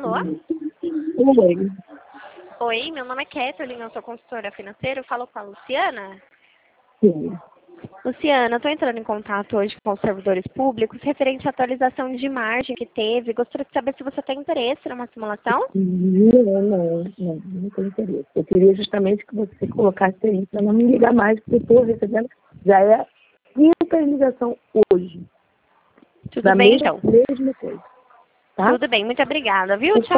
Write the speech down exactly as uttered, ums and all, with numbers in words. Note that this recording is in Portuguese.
Alô? Oi. Oi, meu nome é Kathleen, eu sou consultora financeira, eu falo com a Luciana. Sim. Luciana, eu estou entrando em contato hoje com os servidores públicos referente à atualização de margem que teve. Gostaria de saber se você tem interesse numa simulação. Não, não, não, não tenho interesse. Eu queria justamente que você colocasse aí para não me ligar mais, porque eu estou recebendo, já é a quinta ligação hoje. Tudo Da bem, mesma, então. mesma coisa. Tá? Tudo bem, muito obrigada, viu? Tchau.